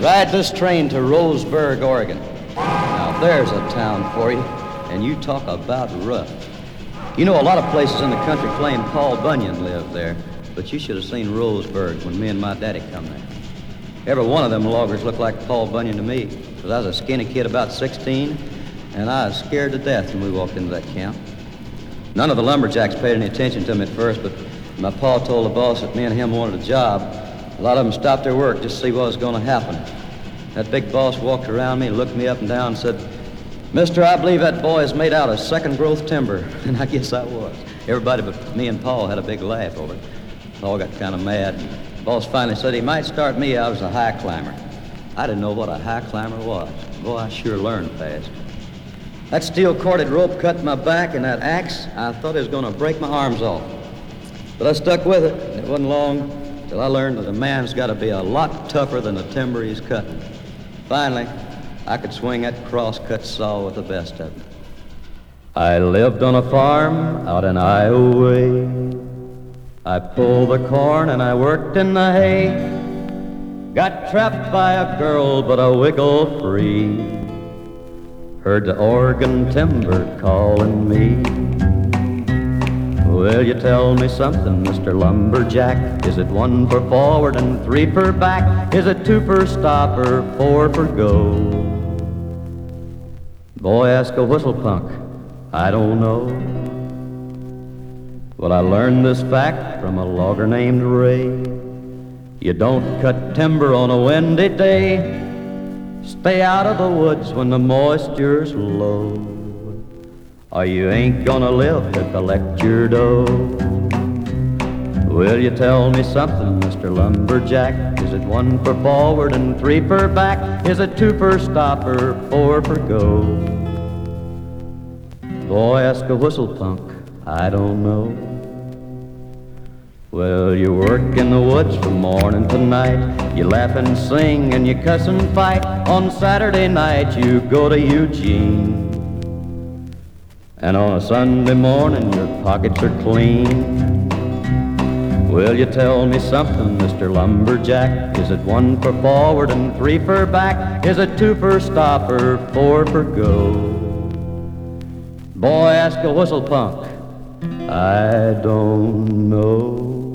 Ride this train to Roseburg, Oregon. Now there's a town for you, and you talk about rough. You know, a lot of places in the country claim Paul Bunyan lived there, but you should have seen Roseburg when me and my daddy come there. Every one of them loggers looked like Paul Bunyan to me, because I was a skinny kid about 16, and I was scared to death when we walked into that camp. None of the lumberjacks paid any attention to me at first, but my pa told the boss that me and him wanted a job. A lot of them stopped their work just to see what was going to happen. That big boss walked around me, looked me up and down, and said, "Mister, I believe that boy is made out of second-growth timber." And I guess I was. Everybody but me and Paul had a big laugh over it. Paul got kind of mad. The boss finally said he might start me out as a high climber. I didn't know what a high climber was. Boy, I sure learned fast. That steel-corded rope cut my back, and that axe, I thought it was going to break my arms off. But I stuck with it. It wasn't long till I learned that a man's got to be a lot tougher than the timber he's cutting. Finally, I could swing that cross-cut saw with the best of them. I lived on a farm out in Iowa. I pulled the corn and I worked in the hay. Got trapped by a girl, but I wiggled free. Heard the Oregon timber calling me. Will you tell me something, Mr. Lumberjack? Is it 1 for forward and 3 for back? Is it 2 for stop or 4 for go? Boy, ask a whistle punk, I don't know. Well, I learned this fact from a logger named Ray. You don't cut timber on a windy day. Stay out of the woods when the moisture's low, or you ain't gonna live to collect your dough. Will you tell me something, Mr. Lumberjack? Is it 1 for forward and 3 for back? Is it 2 for stop or 4 for go? Boy, ask a whistle punk, I don't know. Well, you work in the woods from morning to night. You laugh and sing and you cuss and fight. On Saturday night you go to Eugene, and on a Sunday morning your pockets are clean. Will you tell me something, Mr. Lumberjack? Is it 1 for forward and 3 for back? Is it 2 for stop or 4 for go? Boy, ask a whistle punk, I don't know.